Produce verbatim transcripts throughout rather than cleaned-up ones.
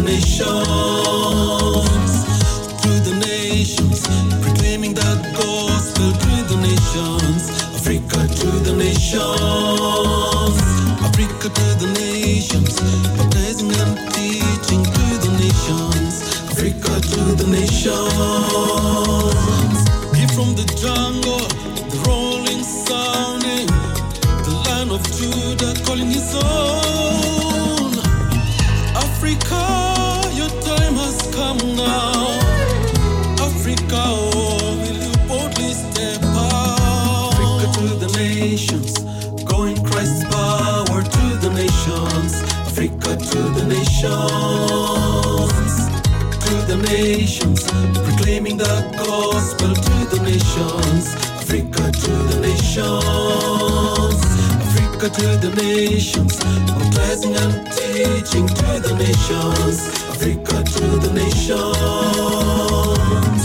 nations, to the nations, proclaiming the gospel to the nations. Africa to the nations, Africa to the nations, baptizing and teaching to the nations. Africa to the nations. Give from the jungle, the rolling sounding, the Lion of Judah calling his own. Africa, your time has come now. Africa, oh, will you boldly step out? Africa to the nations, go in Christ's power to the nations. Africa to the nations, to the nations, proclaiming the gospel to the nations. Africa to the nations, Africa to the nations, baptizing and teaching to the nations. Africa to the nations.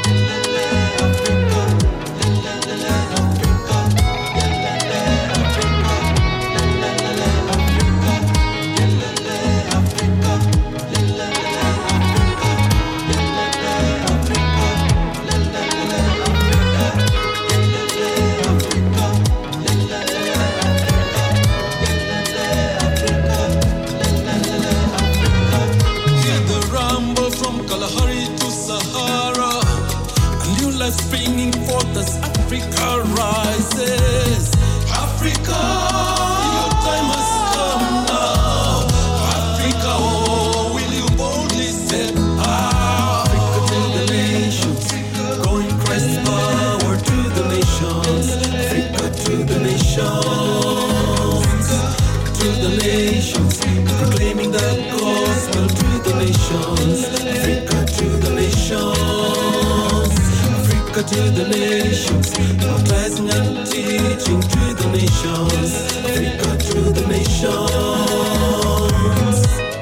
Springing forth as Africa rises. Africa, your time has come now. Africa, oh, will you boldly step out? Africa to the nations, going Christ's power to the nations. Africa to the nations, to the nations, proclaiming the gospel to the nations. Africa to the nations, Africa to the nations, baptizing and teaching to the nations. Africa to the nations.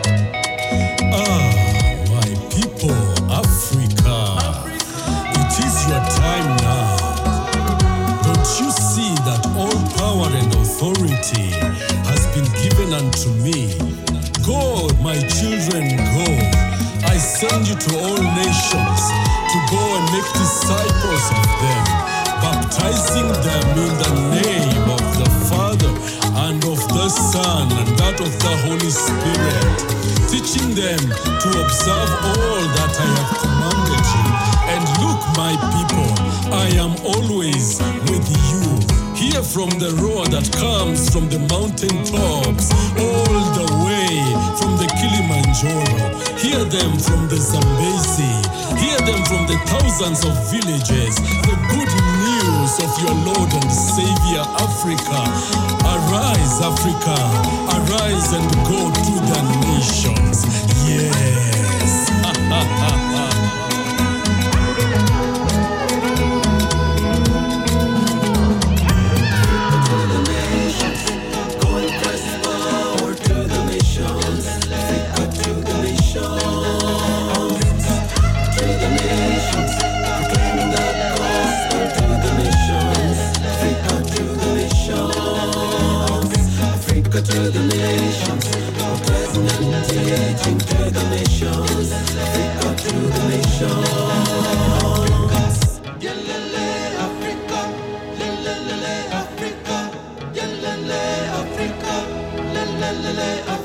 Ah, my people, Africa, it is your time now. Don't you see that all power and authority has been given unto me? Go, my children, go. I send you to all nations to go and make disciples of them, baptizing them in the name of the Father and of the Son and that of the Holy Spirit, teaching them to observe all that I have commanded you. And look, my people, I am always with you. Hear from the roar that comes from the mountain tops, all the way from the Kilimanjaro. Hear them from the Zambezi. Hear them from the thousands of villages. The good news of your Lord and Savior, Africa. Arise, Africa. Arise and go to the nations. Yes. To the nations, baptizing and teaching to the nations. Africa to the nations. Yelele Africa, yelele Africa, yelele Africa, yelele Africa.